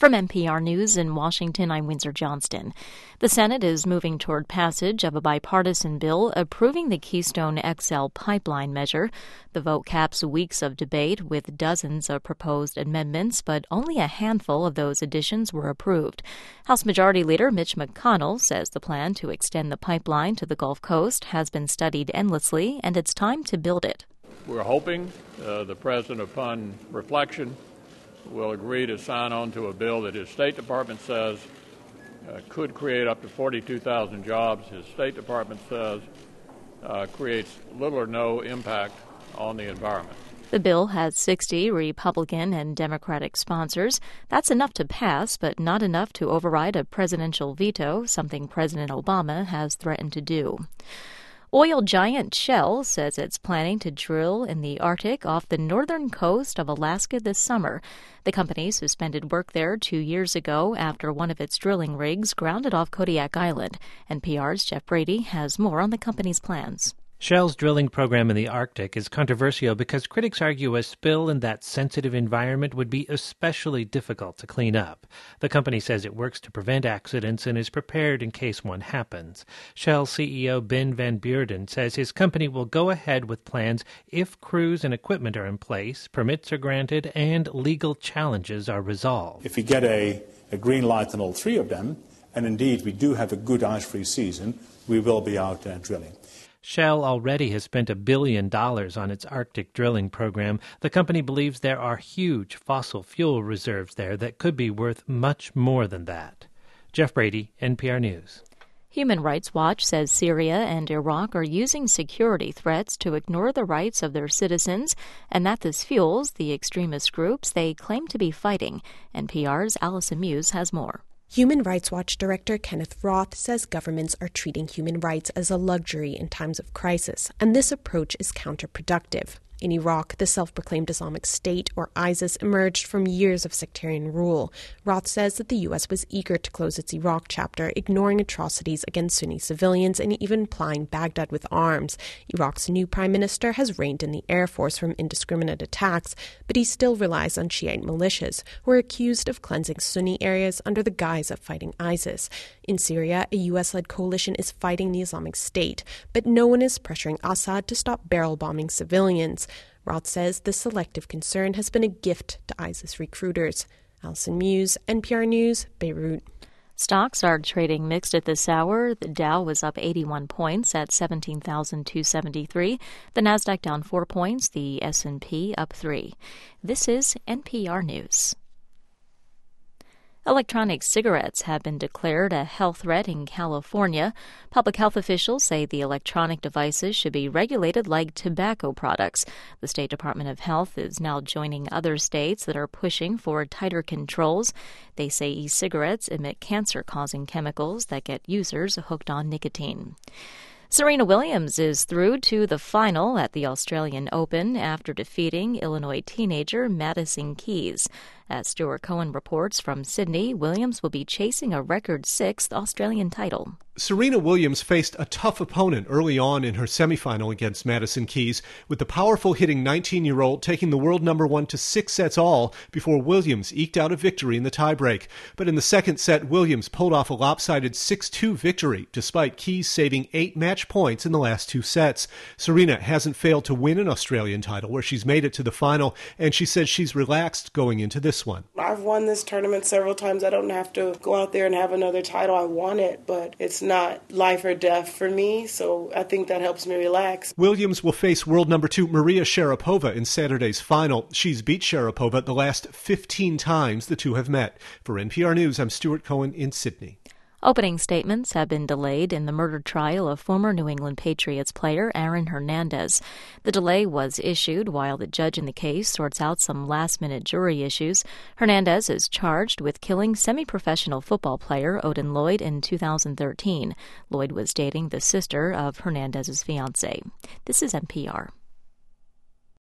From NPR News in Washington, I'm Windsor Johnston. The Senate is moving toward passage of a bipartisan bill approving the Keystone XL pipeline measure. The vote caps weeks of debate with dozens of proposed amendments, but only a handful of those additions were approved. House Majority Leader Mitch McConnell says the plan to extend the pipeline to the Gulf Coast has been studied endlessly, and it's time to build it. We're hoping the President, upon reflection, will agree to sign on to a bill that his State Department says could create up to 42,000 jobs. His State Department says creates little or no impact on the environment. The bill has 60 Republican and Democratic sponsors. That's enough to pass, but not enough to override a presidential veto, something President Obama has threatened to do. Oil giant Shell says it's planning to drill in the Arctic off the northern coast of Alaska this summer. The company suspended work there 2 years ago after one of its drilling rigs grounded off Kodiak Island. NPR's Jeff Brady has more on the company's plans. Shell's drilling program in the Arctic is controversial because critics argue a spill in that sensitive environment would be especially difficult to clean up. The company says it works to prevent accidents and is prepared in case one happens. Shell CEO Ben Van Beurden says his company will go ahead with plans if crews and equipment are in place, permits are granted, and legal challenges are resolved. If we get a green light on all three of them, and indeed we do have a good ice-free season, we will be out drilling. Shell already has spent $1 billion on its Arctic drilling program. The company believes there are huge fossil fuel reserves there that could be worth much more than that. Jeff Brady, NPR News. Human Rights Watch says Syria and Iraq are using security threats to ignore the rights of their citizens, and that this fuels the extremist groups they claim to be fighting. NPR's Allison Muse has more. Human Rights Watch Director Kenneth Roth says governments are treating human rights as a luxury in times of crisis, and this approach is counterproductive. In Iraq, the self-proclaimed Islamic State, or ISIS, emerged from years of sectarian rule. Roth says that the U.S. was eager to close its Iraq chapter, ignoring atrocities against Sunni civilians and even plying Baghdad with arms. Iraq's new prime minister has reined in the Air Force from indiscriminate attacks, but he still relies on Shiite militias, who are accused of cleansing Sunni areas under the guise of fighting ISIS. In Syria, a U.S.-led coalition is fighting the Islamic State, but no one is pressuring Assad to stop barrel-bombing civilians. Roth says this selective concern has been a gift to ISIS recruiters. Allison Muse, NPR News, Beirut. Stocks are trading mixed at this hour. The Dow was up 81 points at 17,273. The Nasdaq down 4 points. The S&P up 3. This is NPR News. Electronic cigarettes have been declared a health threat in California. Public health officials say the electronic devices should be regulated like tobacco products. The State Department of Health is now joining other states that are pushing for tighter controls. They say e-cigarettes emit cancer-causing chemicals that get users hooked on nicotine. Serena Williams is through to the final at the Australian Open after defeating Illinois teenager Madison Keys. As Stuart Cohen reports from Sydney, Williams will be chasing a record 6th Australian title. Serena Williams faced a tough opponent early on in her semifinal against Madison Keys, with the powerful hitting 19-year-old taking the world number 1 to 6 sets all before Williams eked out a victory in the tiebreak. But in the second set, Williams pulled off a lopsided 6-2 victory, despite Keys saving 8 match points in the last 2 sets. Serena hasn't failed to win an Australian title, where she's made it to the final, and she says she's relaxed going into this one. I've won this tournament several times. I don't have to go out there and have another title. I want it, but it's not life or death for me, so I think that helps me relax. Williams will face world number 2 Maria Sharapova in Saturday's final. She's beat Sharapova the last 15 times the two have met. For NPR News, I'm Stuart Cohen in Sydney. Opening statements have been delayed in the murder trial of former New England Patriots player Aaron Hernandez. The delay was issued while the judge in the case sorts out some last-minute jury issues. Hernandez is charged with killing semi-professional football player Odin Lloyd in 2013. Lloyd was dating the sister of Hernandez's fiancé. This is NPR.